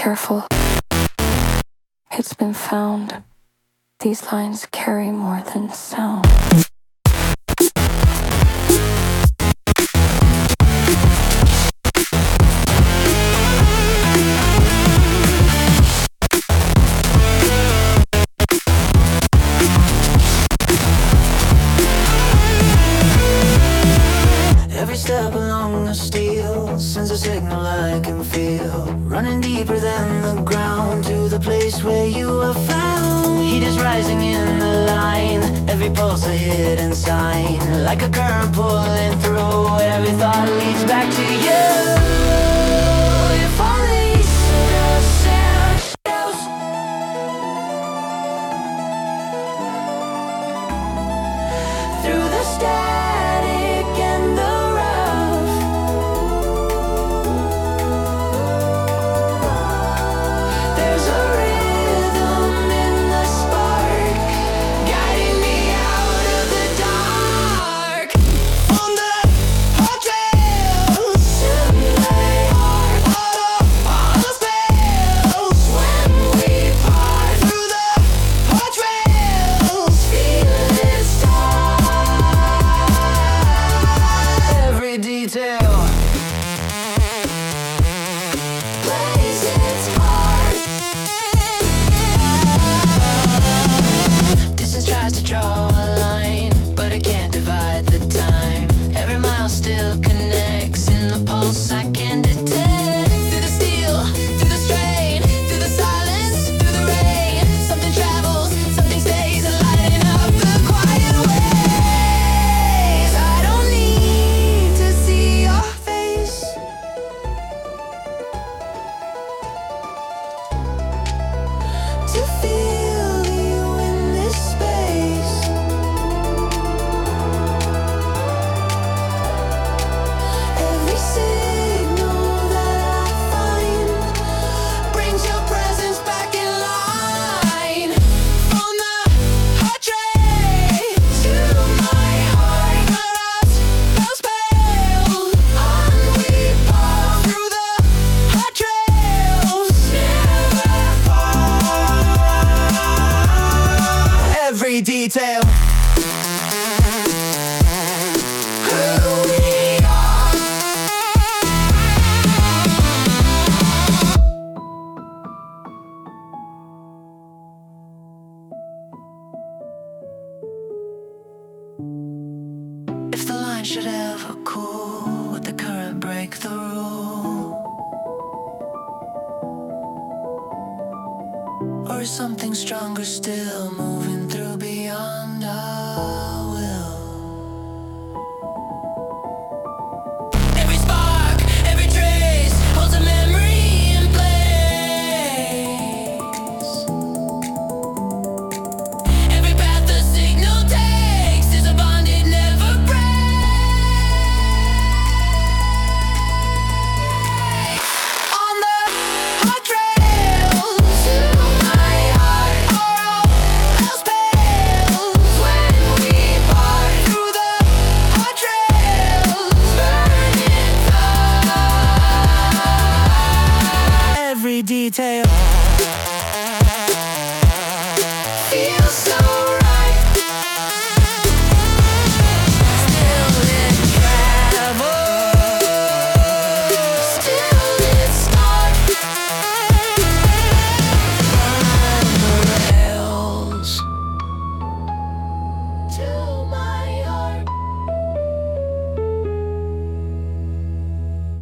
careful. It's been found. These lines carry more than sound. Every step along the steel sends a signal I can feel, running deeper than the ground to the place where you are found. Heat is rising in the line, every pulse a hidden sign, like a current pulling through. Every thought leads back to you. If only the shadows through the static and the detail. If the line should ever cool, would the current break the rule? Or is something stronger still moving through beyond our will? Every spark, every trace holds a memory in place. Every path the signal takes is a bond it never breaks. On the hot trail to my heart, are all else pales when we part through the hot trails, burning fire. Every detail feels so right. Still it travels, still it starts. Burn the rails to